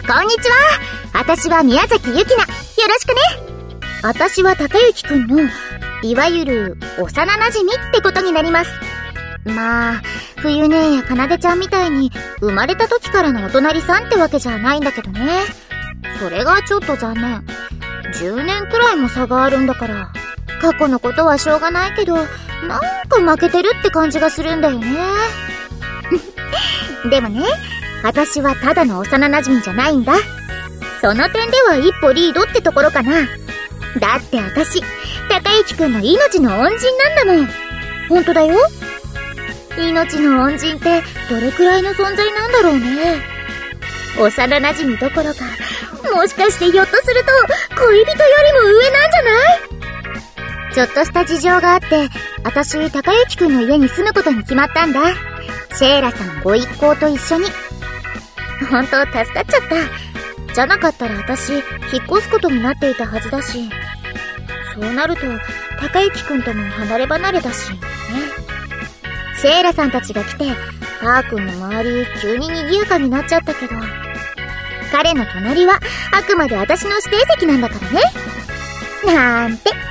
こんにちは。私は宮崎ゆきな。よろしくね。私は高之くんの、いわゆる幼馴染ってことになります。まあ、冬姉やかなでちゃんみたいに生まれた時からのお隣さんってわけじゃないんだけどね。それがちょっと残念。10年くらいも差があるんだから。過去のことはしょうがないけど、なんか負けてるって感じがするんだよね。でもね、私はただの幼馴染じゃないんだ。その点では一歩リードってところかな。だって私、高之くんの命の恩人なんだもん。ほんとだよ。命の恩人ってどれくらいの存在なんだろうね。幼馴染どころか、もしかしてひょっとすると恋人よりも上なんじゃない？ちょっとした事情があって、私、高之くんの家に住むことに決まったんだ。シェーラさんご一行と一緒に。ほんと助かっちゃった。じゃなかったら私、引っ越すことになっていたはずだし。そうなると、高之くんとも離れ離れだし、ね。シェーラさんたちが来て、パーくんの周り、急に賑やかになっちゃったけど、彼の隣は、あくまで私の指定席なんだからね。なんて。